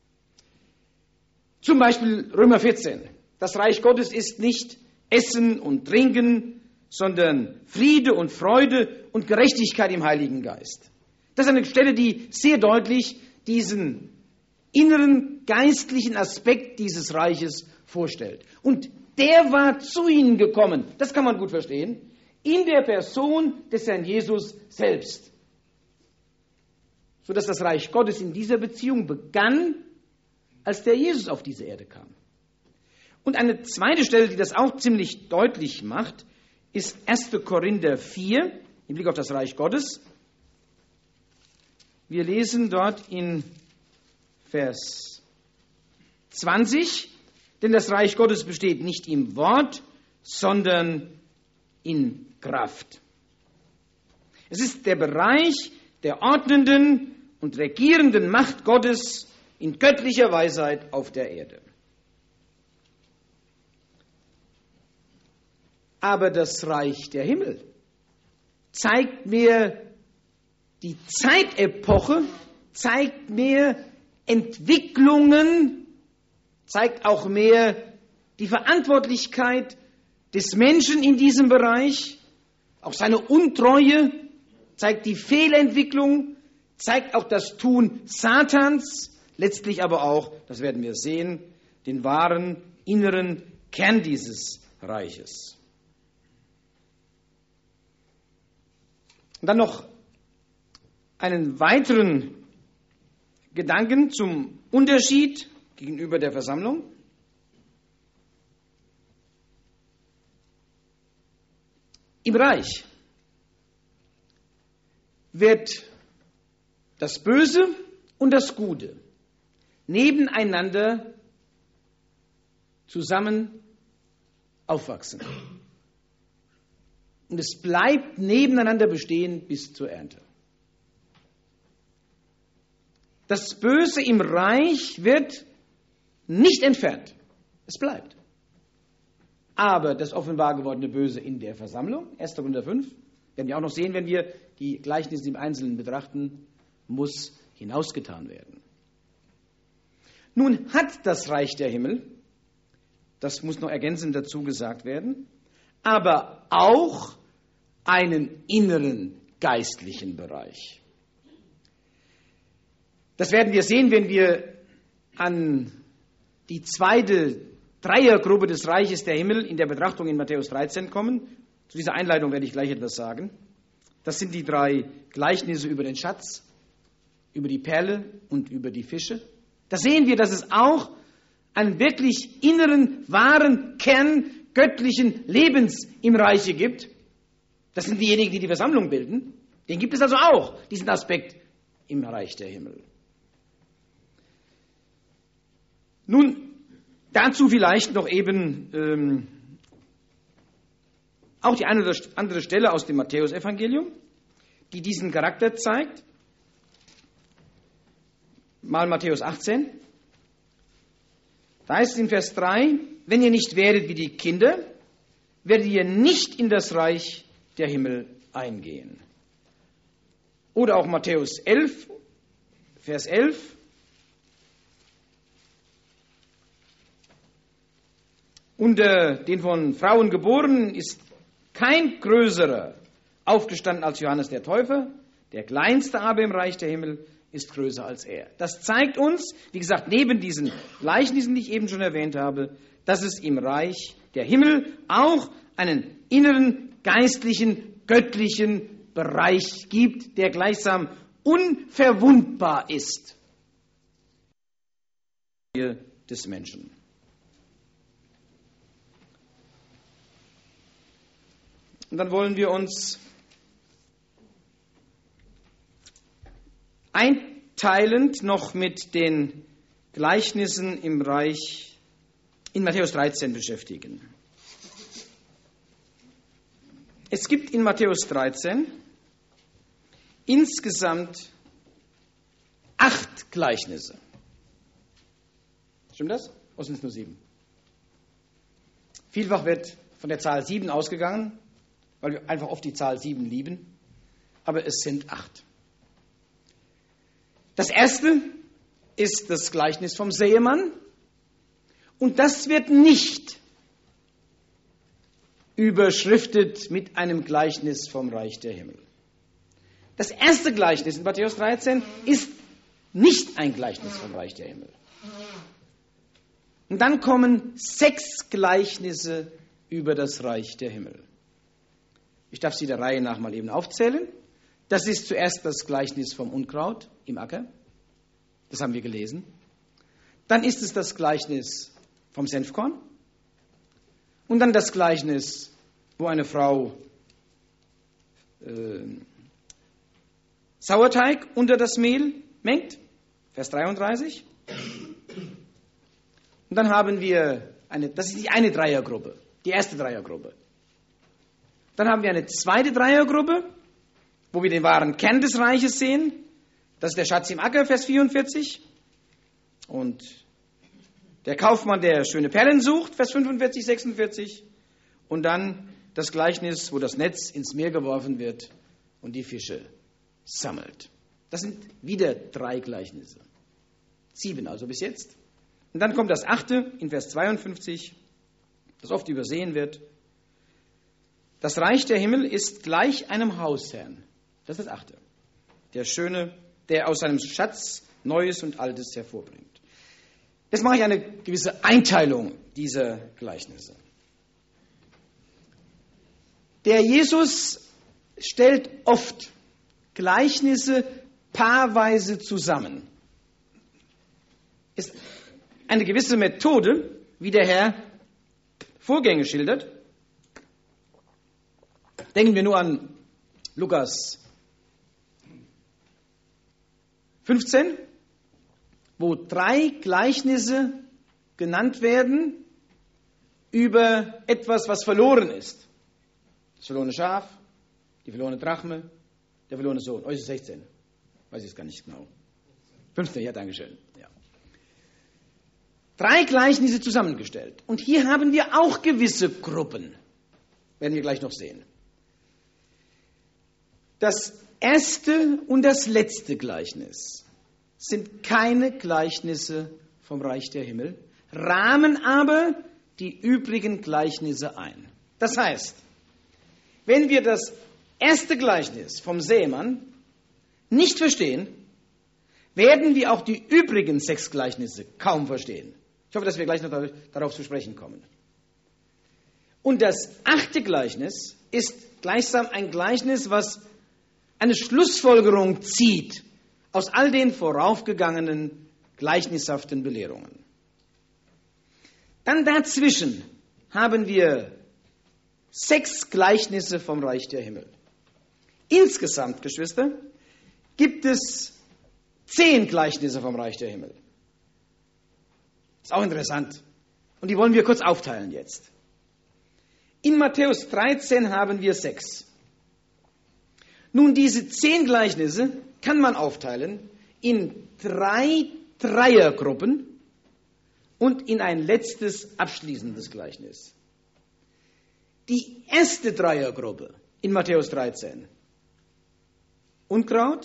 Zum Beispiel Römer vierzehn. Das Reich Gottes ist nicht Essen und Trinken, sondern Friede und Freude und Gerechtigkeit im Heiligen Geist. Das ist eine Stelle, die sehr deutlich diesen inneren geistlichen Aspekt dieses Reiches vorstellt. Und der war zu ihnen gekommen, das kann man gut verstehen, in der Person des Herrn Jesus selbst. Sodass das Reich Gottes in dieser Beziehung begann, als der Jesus auf diese Erde kam. Und eine zweite Stelle, die das auch ziemlich deutlich macht, ist erster Korinther vier, im Blick auf das Reich Gottes. Wir lesen dort in Vers zwanzig, denn das Reich Gottes besteht nicht im Wort, sondern in Kraft. Es ist der Bereich der ordnenden und regierenden Macht Gottes in göttlicher Weisheit auf der Erde. Aber das Reich der Himmel zeigt mir die Zeitepoche, zeigt mir Entwicklungen, zeigt auch mehr die Verantwortlichkeit des Menschen in diesem Bereich, auch seine Untreue, zeigt die Fehlentwicklung, zeigt auch das Tun Satans, letztlich aber auch, das werden wir sehen, den wahren inneren Kern dieses Reiches. Und dann noch einen weiteren Gedanken zum Unterschied gegenüber der Versammlung. Im Reich wird das Böse und das Gute nebeneinander zusammen aufwachsen. Und es bleibt nebeneinander bestehen bis zur Ernte. Das Böse im Reich wird nicht entfernt. Es bleibt. Aber das offenbar gewordene Böse in der Versammlung, erster Korinther fünf, werden wir auch noch sehen, wenn wir die Gleichnisse im Einzelnen betrachten, muss hinausgetan werden. Nun hat das Reich der Himmel, das muss noch ergänzend dazu gesagt werden, aber auch einen inneren geistlichen Bereich. Das werden wir sehen, wenn wir an die zweite Dreiergruppe des Reiches der Himmel in der Betrachtung in Matthäus dreizehn kommen. Zu dieser Einleitung werde ich gleich etwas sagen. Das sind die drei Gleichnisse über den Schatz, über die Perle und über die Fische. Da sehen wir, dass es auch einen wirklich inneren, wahren Kern göttlichen Lebens im Reiche gibt. Das sind diejenigen, die die Versammlung bilden. Den gibt es also auch, diesen Aspekt im Reich der Himmel. Nun, dazu vielleicht noch eben ähm, auch die eine oder andere Stelle aus dem Matthäusevangelium, die diesen Charakter zeigt. Mal Matthäus achtzehn. Da heißt es in Vers drei, wenn ihr nicht werdet wie die Kinder, werdet ihr nicht in das Reich der Himmel eingehen. Oder auch Matthäus elf, Vers elf. Unter den von Frauen geborenen ist kein größerer aufgestanden als Johannes der Täufer, der kleinste aber im Reich der Himmel ist größer als er. Das zeigt uns, wie gesagt, neben diesen Gleichnissen, die ich eben schon erwähnt habe, dass es im Reich der Himmel auch einen inneren, geistlichen, göttlichen Bereich gibt, der gleichsam unverwundbar ist des Menschen. Und dann wollen wir uns einteilend noch mit den Gleichnissen im Reich in Matthäus dreizehn beschäftigen. Es gibt in Matthäus dreizehn insgesamt acht Gleichnisse. Stimmt das? Oder sind es nur sieben? Vielfach wird von der Zahl sieben ausgegangen, weil wir einfach oft die Zahl sieben lieben. Aber es sind acht. Das erste ist das Gleichnis vom Säemann. Und das wird nicht überschriftet mit einem Gleichnis vom Reich der Himmel. Das erste Gleichnis in Matthäus dreizehn ist nicht ein Gleichnis vom Reich der Himmel. Und dann kommen sechs Gleichnisse über das Reich der Himmel. Ich darf sie der Reihe nach mal eben aufzählen. Das ist zuerst das Gleichnis vom Unkraut im Acker. Das haben wir gelesen. Dann ist es das Gleichnis vom Senfkorn. Und dann das Gleichnis, wo eine Frau äh, Sauerteig unter das Mehl mengt. Vers dreiunddreißig. Und dann haben wir, eine, das ist die eine Dreiergruppe, die erste Dreiergruppe. Dann haben wir eine zweite Dreiergruppe, wo wir den wahren Kern des Reiches sehen. Das ist der Schatz im Acker, Vers vierundvierzig. Und der Kaufmann, der schöne Perlen sucht, Vers fünfundvierzig, sechsundvierzig. Und dann das Gleichnis, wo das Netz ins Meer geworfen wird und die Fische sammelt. Das sind wieder drei Gleichnisse. Sieben also bis jetzt. Und dann kommt das achte in Vers zweiundfünfzig, das oft übersehen wird. Das Reich der Himmel ist gleich einem Hausherrn. Das ist das achte. Der Schöne, der aus seinem Schatz Neues und Altes hervorbringt. Jetzt mache ich eine gewisse Einteilung dieser Gleichnisse. Der Jesus stellt oft Gleichnisse paarweise zusammen. Ist eine gewisse Methode, wie der Herr Vorgänge schildert. Denken wir nur an Lukas fünfzehn, wo drei Gleichnisse genannt werden über etwas, was verloren ist. Das verlorene Schaf, die verlorene Drachme, der verlorene Sohn. Oh, ist es sechzehn? Weiß ich es gar nicht genau. fünfzehn, ja, danke schön. Ja. Drei Gleichnisse zusammengestellt. Und hier haben wir auch gewisse Gruppen. Werden wir gleich noch sehen. Das erste und das letzte Gleichnis sind keine Gleichnisse vom Reich der Himmel, rahmen aber die übrigen Gleichnisse ein. Das heißt, wenn wir das erste Gleichnis vom Sämann nicht verstehen, werden wir auch die übrigen sechs Gleichnisse kaum verstehen. Ich hoffe, dass wir gleich noch darauf zu sprechen kommen. Und das achte Gleichnis ist gleichsam ein Gleichnis, was eine Schlussfolgerung zieht aus all den voraufgegangenen gleichnishaften Belehrungen. Dann dazwischen haben wir sechs Gleichnisse vom Reich der Himmel. Insgesamt, Geschwister, gibt es zehn Gleichnisse vom Reich der Himmel. Ist auch interessant. Und die wollen wir kurz aufteilen jetzt. In Matthäus dreizehn haben wir sechs. Nun, diese zehn Gleichnisse kann man aufteilen in drei Dreiergruppen und in ein letztes abschließendes Gleichnis. Die erste Dreiergruppe in Matthäus dreizehn, Unkraut,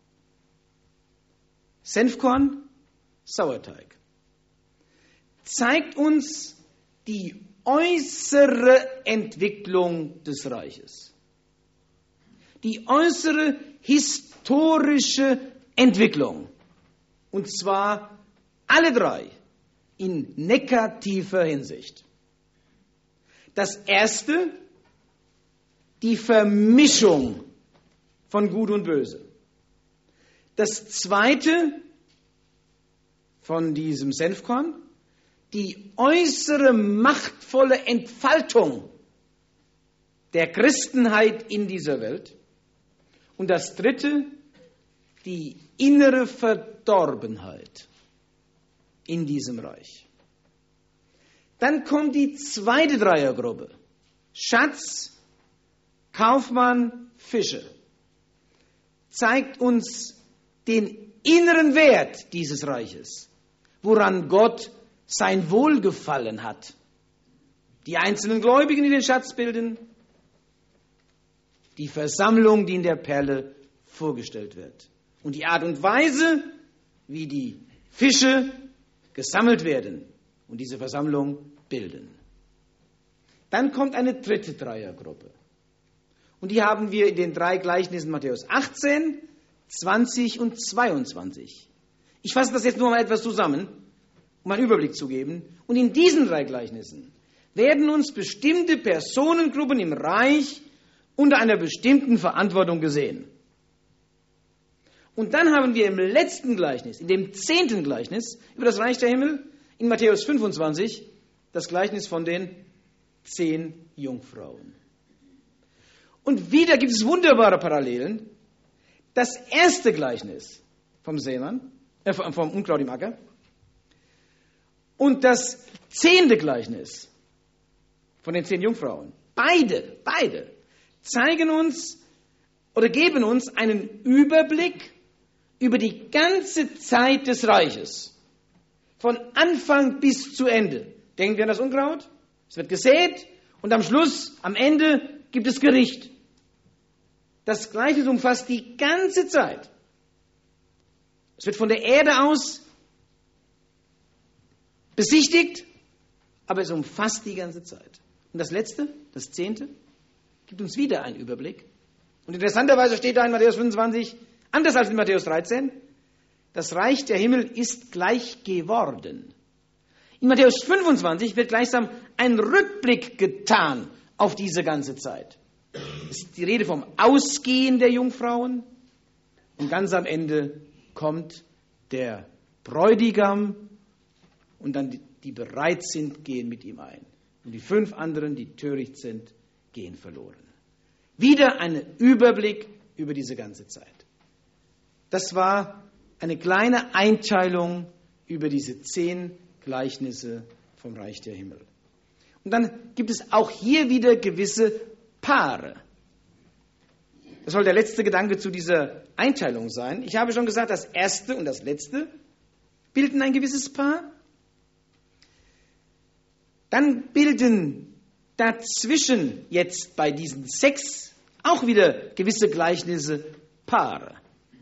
Senfkorn, Sauerteig, zeigt uns die äußere Entwicklung des Reiches. Die äußere historische Entwicklung. Und zwar alle drei in negativer Hinsicht. Das erste, die Vermischung von Gut und Böse. Das zweite, von diesem Senfkorn, die äußere machtvolle Entfaltung der Christenheit in dieser Welt. Und das dritte, die innere Verdorbenheit in diesem Reich. Dann kommt die zweite Dreiergruppe. Schatz, Kaufmann, Fische. Zeigt uns den inneren Wert dieses Reiches, woran Gott sein Wohlgefallen hat. Die einzelnen Gläubigen, die den Schatz bilden, die Versammlung, die in der Perle vorgestellt wird. Und die Art und Weise, wie die Fische gesammelt werden und diese Versammlung bilden. Dann kommt eine dritte Dreiergruppe. Und die haben wir in den drei Gleichnissen Matthäus achtzehn, zwanzig und zweiundzwanzig. Ich fasse das jetzt nur mal etwas zusammen, um einen Überblick zu geben. Und in diesen drei Gleichnissen werden uns bestimmte Personengruppen im Reich unter einer bestimmten Verantwortung gesehen. Und dann haben wir im letzten Gleichnis, in dem zehnten Gleichnis über das Reich der Himmel, in Matthäus fünfundzwanzig, das Gleichnis von den zehn Jungfrauen. Und wieder gibt es wunderbare Parallelen. Das erste Gleichnis vom Sämann, äh, vom Unkraut im Acker, und das zehnte Gleichnis von den zehn Jungfrauen, beide, beide, zeigen uns oder geben uns einen Überblick über die ganze Zeit des Reiches. Von Anfang bis zu Ende. Denken wir an das Unkraut? Es wird gesät und am Schluss, am Ende, gibt es Gericht. Das Gleichnis umfasst die ganze Zeit. Es wird von der Erde aus besichtigt, aber es umfasst die ganze Zeit. Und das Letzte, das Zehnte, gibt uns wieder einen Überblick. Und interessanterweise steht da in Matthäus fünfundzwanzig, anders als in Matthäus dreizehn, das Reich der Himmel ist gleich geworden. In Matthäus fünfundzwanzig wird gleichsam ein Rückblick getan auf diese ganze Zeit. Es ist die Rede vom Ausgehen der Jungfrauen und ganz am Ende kommt der Bräutigam und dann die, die bereit sind, gehen mit ihm ein. Und die fünf anderen, die töricht sind, gehen verloren. Wieder ein Überblick über diese ganze Zeit. Das war eine kleine Einteilung über diese zehn Gleichnisse vom Reich der Himmel. Und dann gibt es auch hier wieder gewisse Paare. Das soll der letzte Gedanke zu dieser Einteilung sein. Ich habe schon gesagt, das erste und das letzte bilden ein gewisses Paar. Dann bilden dazwischen jetzt bei diesen sechs auch wieder gewisse Gleichnisse Paare.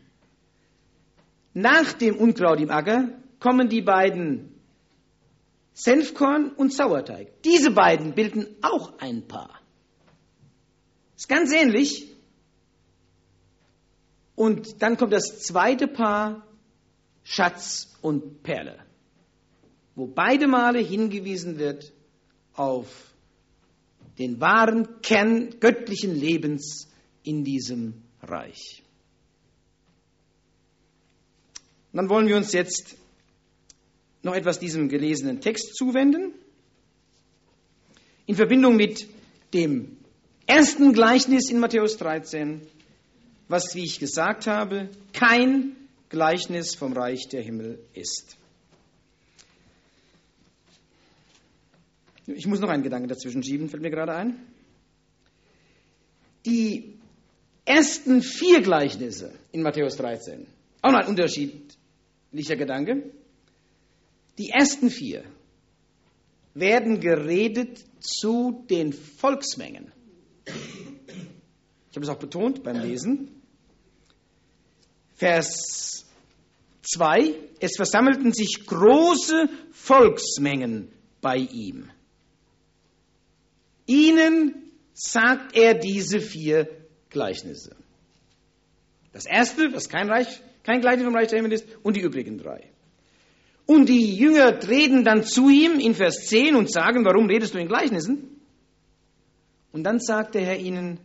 Nach dem Unkraut im Acker kommen die beiden Senfkorn und Sauerteig. Diese beiden bilden auch ein Paar. Ist ganz ähnlich. Und dann kommt das zweite Paar, Schatz und Perle, wo beide Male hingewiesen wird auf den wahren Kern göttlichen Lebens in diesem Reich. Und dann wollen wir uns jetzt noch etwas diesem gelesenen Text zuwenden, in Verbindung mit dem ersten Gleichnis in Matthäus dreizehn, was, wie ich gesagt habe, kein Gleichnis vom Reich der Himmel ist. Ich muss noch einen Gedanken dazwischen schieben, fällt mir gerade ein. Die ersten vier Gleichnisse in Matthäus dreizehn, auch noch ein unterschiedlicher Gedanke. Die ersten vier werden geredet zu den Volksmengen. Ich habe es auch betont beim Lesen. Vers zwei, es versammelten sich große Volksmengen bei ihm. Ihnen sagt er diese vier Gleichnisse. Das erste, was kein, Reich, kein Gleichnis vom Reich der Himmel ist, und die übrigen drei. Und die Jünger treten dann zu ihm in Vers zehn und sagen, warum redest du in Gleichnissen? Und dann sagt der Herr ihnen,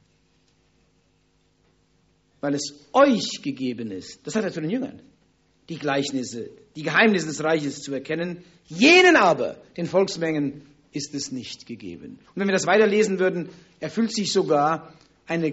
weil es euch gegeben ist, das hat er zu den Jüngern, die Gleichnisse, die Geheimnisse des Reiches zu erkennen, jenen aber, den Volksmengen, ist es nicht gegeben. Und wenn wir das weiterlesen würden, erfüllt sich sogar eine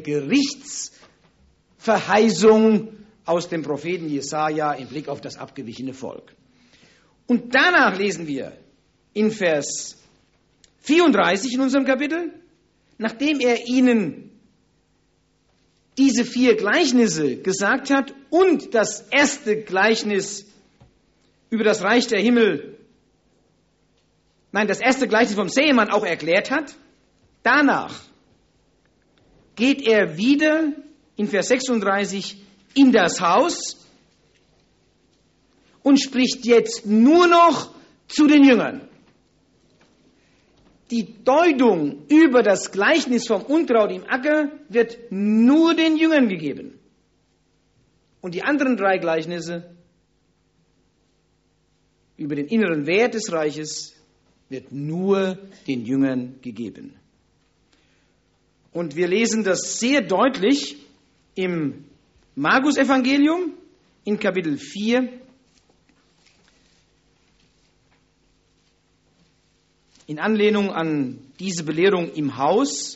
Gerichtsverheißung aus dem Propheten Jesaja im Blick auf das abgewichene Volk. Und danach lesen wir in Vers vierunddreißig in unserem Kapitel, nachdem er ihnen diese vier Gleichnisse gesagt hat und das erste Gleichnis über das Reich der Himmel, nein, das erste Gleichnis vom Sämann auch erklärt hat, danach geht er wieder in Vers sechsunddreißig in das Haus und spricht jetzt nur noch zu den Jüngern. Die Deutung über das Gleichnis vom Unkraut im Acker wird nur den Jüngern gegeben. Und die anderen drei Gleichnisse über den inneren Wert des Reiches wird nur den Jüngern gegeben. Und wir lesen das sehr deutlich im Markus-Evangelium in Kapitel vier, in Anlehnung an diese Belehrung im Haus.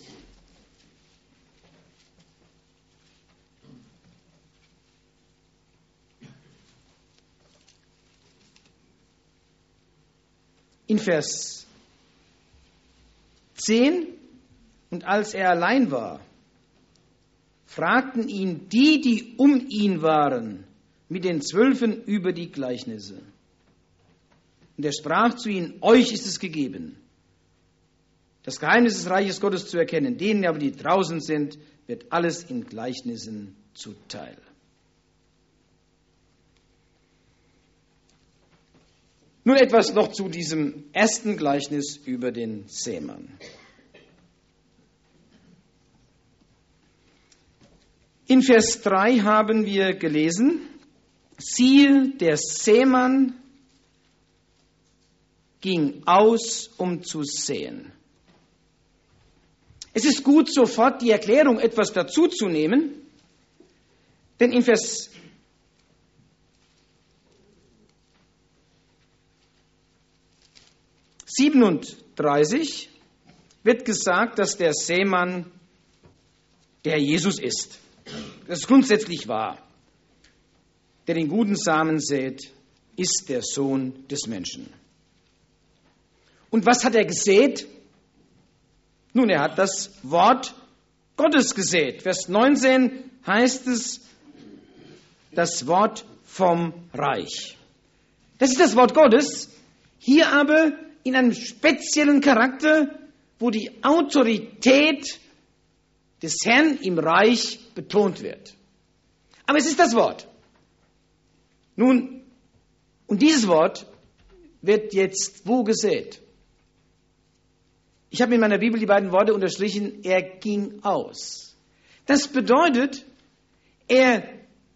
In Vers zehn, und als er allein war, fragten ihn die, die um ihn waren, mit den Zwölfen über die Gleichnisse. Und er sprach zu ihnen, euch ist es gegeben, das Geheimnis des Reiches Gottes zu erkennen. Denen aber, die draußen sind, wird alles in Gleichnissen zuteil. Nun etwas noch zu diesem ersten Gleichnis über den Sämann. In Vers drei haben wir gelesen, siehe, der Sämann ging aus, um zu säen. Es ist gut, sofort die Erklärung etwas dazuzunehmen, denn in Vers siebenunddreißig wird gesagt, dass der Sämann der Jesus ist. Das ist grundsätzlich wahr. der den guten Samen sät, ist der Sohn des Menschen. Und was hat er gesät? Nun, er hat das Wort Gottes gesät. Vers neunzehn heißt es, das Wort vom Reich. Das ist das Wort Gottes, hier aber in einem speziellen Charakter, wo die Autorität des Herrn im Reich betont wird. Aber es ist das Wort. Nun, und dieses Wort wird jetzt wo gesät? Ich habe in meiner Bibel die beiden Worte unterstrichen, er ging aus. Das bedeutet, er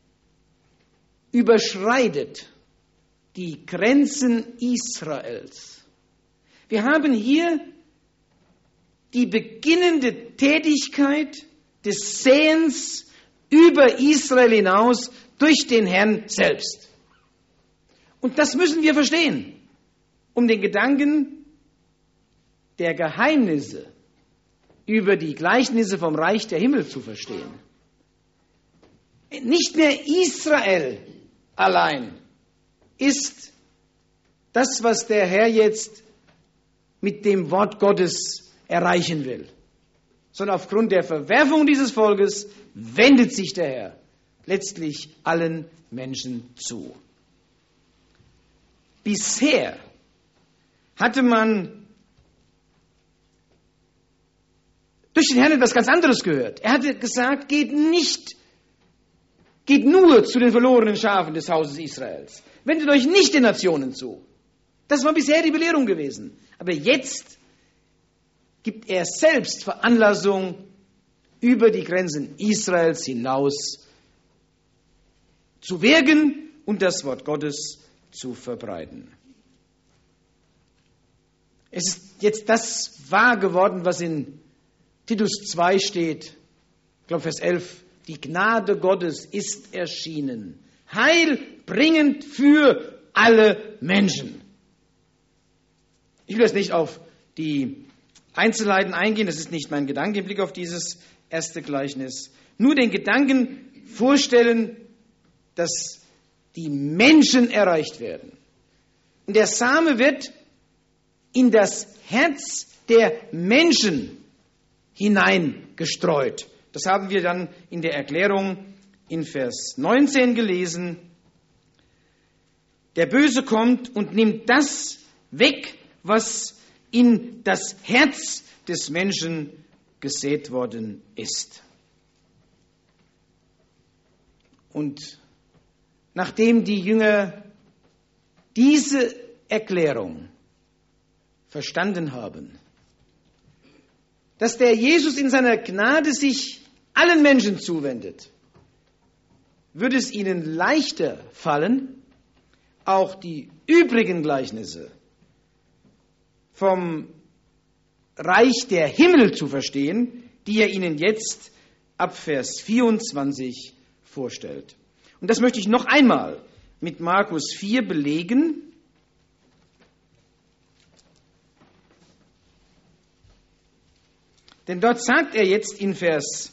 überschreitet die Grenzen Israels. Wir haben hier die beginnende Tätigkeit des Säens über Israel hinaus durch den Herrn selbst. Und das müssen wir verstehen, um den Gedanken der Geheimnisse über die Gleichnisse vom Reich der Himmel zu verstehen. Nicht mehr Israel allein ist das, was der Herr jetzt mit dem Wort Gottes erreichen will, sondern aufgrund der Verwerfung dieses Volkes wendet sich der Herr letztlich allen Menschen zu. Bisher hatte man durch den Herrn etwas ganz anderes gehört. Er hatte gesagt, geht nicht, geht nur zu den verlorenen Schafen des Hauses Israels. Wendet euch nicht den Nationen zu. Das war bisher die Belehrung gewesen. Aber jetzt gibt er selbst Veranlassung, über die Grenzen Israels hinaus zu wirken und das Wort Gottes zu verbreiten. Es ist jetzt das wahr geworden, was in Titus zwei steht, ich glaube Vers elf, die Gnade Gottes ist erschienen, heilbringend für alle Menschen. Ich will jetzt nicht auf die Einzelheiten eingehen, das ist nicht mein Gedanke im Blick auf dieses erste Gleichnis. Nur den Gedanken vorstellen, dass die Menschen erreicht werden. Und der Same wird in das Herz der Menschen hineingestreut. Das haben wir dann in der Erklärung in Vers neunzehn gelesen. Der Böse kommt und nimmt das weg, was in das Herz des Menschen gesät worden ist. Und nachdem die Jünger diese Erklärung verstanden haben, dass der Jesus in seiner Gnade sich allen Menschen zuwendet, würde es ihnen leichter fallen, auch die übrigen Gleichnisse vom Reich der Himmel zu verstehen, die er ihnen jetzt ab Vers vierundzwanzig vorstellt. Und das möchte ich noch einmal mit Markus vier belegen. Denn dort sagt er jetzt in Vers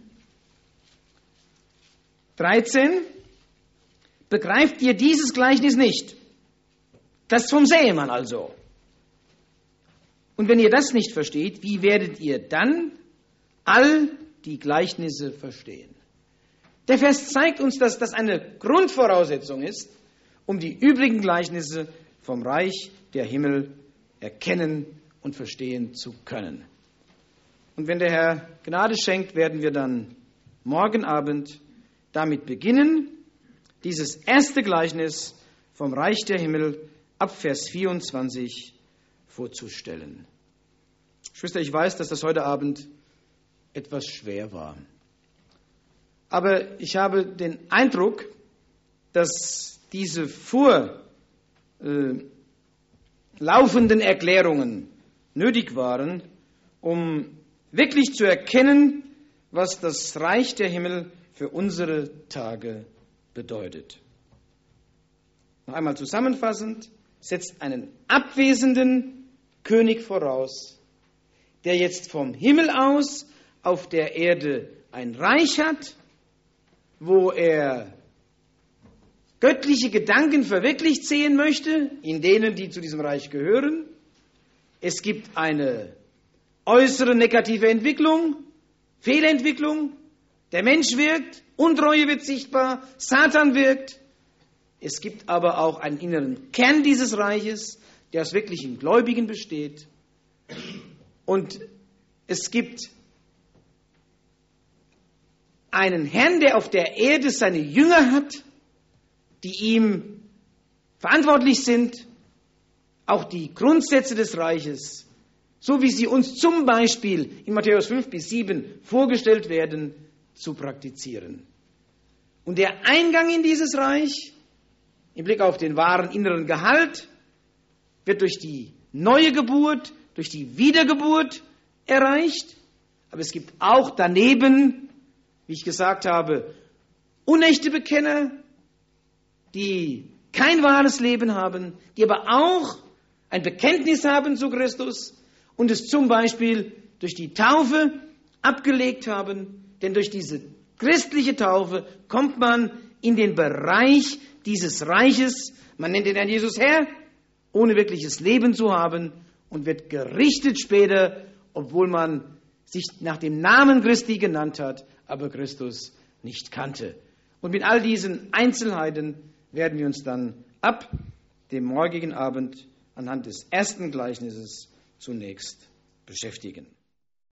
dreizehn, begreift ihr dieses Gleichnis nicht? Das vom Sämann also. Und wenn ihr das nicht versteht, wie werdet ihr dann all die Gleichnisse verstehen? Der Vers zeigt uns, dass das eine Grundvoraussetzung ist, um die übrigen Gleichnisse vom Reich der Himmel erkennen und verstehen zu können. Und wenn der Herr Gnade schenkt, werden wir dann morgen Abend damit beginnen, dieses erste Gleichnis vom Reich der Himmel ab Vers vierundzwanzig vorzustellen. Geschwister, ich weiß, dass das heute Abend etwas schwer war. Aber ich habe den Eindruck, dass diese vorlaufenden äh, Erklärungen nötig waren, um wirklich zu erkennen, was das Reich der Himmel für unsere Tage bedeutet. Noch einmal zusammenfassend, setzt einen abwesenden König voraus, der jetzt vom Himmel aus auf der Erde ein Reich hat, wo er göttliche Gedanken verwirklicht sehen möchte, in denen, die zu diesem Reich gehören. Es gibt eine äußere negative Entwicklung, Fehlentwicklung. Der Mensch wirkt, Untreue wird sichtbar, Satan wirkt. Es gibt aber auch einen inneren Kern dieses Reiches, der aus wirklichen Gläubigen besteht. Und es gibt einen Herrn, der auf der Erde seine Jünger hat, die ihm verantwortlich sind, auch die Grundsätze des Reiches, so wie sie uns zum Beispiel in Matthäus fünf bis sieben vorgestellt werden, zu praktizieren. Und der Eingang in dieses Reich, im Blick auf den wahren inneren Gehalt, wird durch die neue Geburt, durch die Wiedergeburt erreicht. Aber es gibt auch daneben, wie ich gesagt habe, unechte Bekenner, die kein wahres Leben haben, die aber auch ein Bekenntnis haben zu Christus und es zum Beispiel durch die Taufe abgelegt haben. Denn durch diese christliche Taufe kommt man in den Bereich dieses Reiches. Man nennt den Herrn Jesus Herr, ohne wirkliches Leben zu haben und wird gerichtet später, obwohl man sich nach dem Namen Christi genannt hat, aber Christus nicht kannte. Und mit all diesen Einzelheiten werden wir uns dann ab dem morgigen Abend anhand des ersten Gleichnisses zunächst beschäftigen.